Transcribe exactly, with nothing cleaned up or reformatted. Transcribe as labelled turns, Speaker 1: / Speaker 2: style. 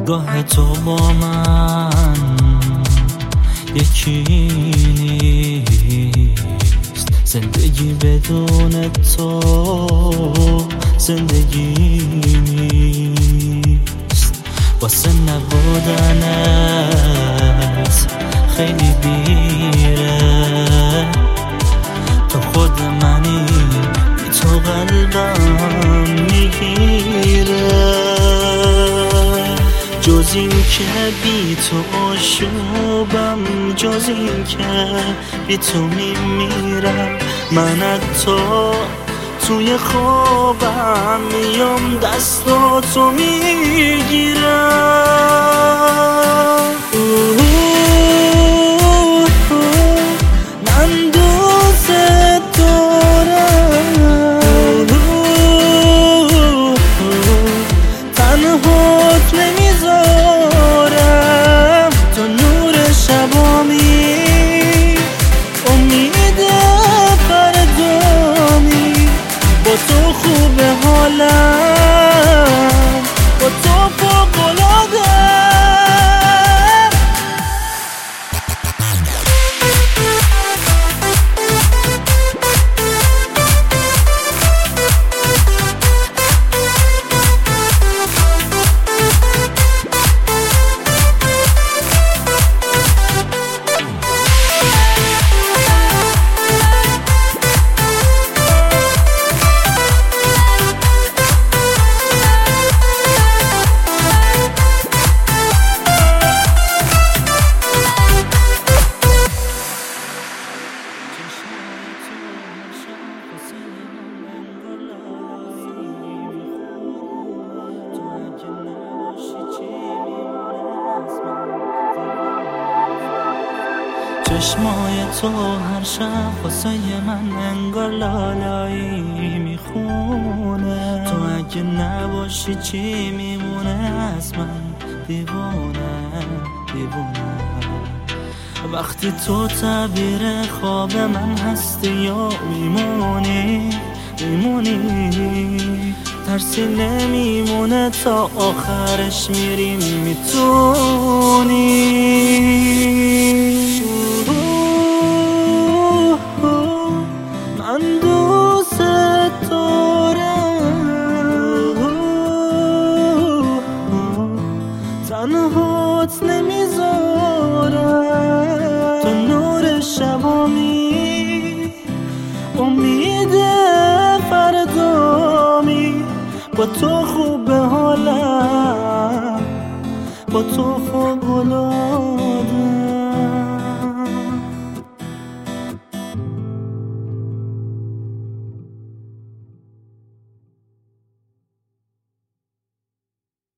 Speaker 1: نگاه تو با من یکی نیست، زندگی بدون تو زندگی نیست. واسه نبودنت خیلی بیره، تو خود منی، بی تو قلبم میگیره. جز این که بی تو آشوبم، جز این که بی تو میمیرم. من از تو توی خوابم میام، دستاتو میگیرم. من دوست دارم، تنهات نمیذارم. تو نور شبامی، امید فردامی. با تو خوب حالم، با تو فوق‌العاده. چشمای تو هر شب واسه من انگار لالایی میخونه. تو اگه نباشی چی میمونه از من؟ دیوونه دیوونه. وقتی تو تعبیر خواب من هستی یا میمونی میمونی. ترسی نمیمونه تا آخرش میریم میتونی. من دوست دارم، تنهات نمیذارم. تو نور شبامی، امید فردامی. با تو خوب حالم، با تو فوق‌العاده.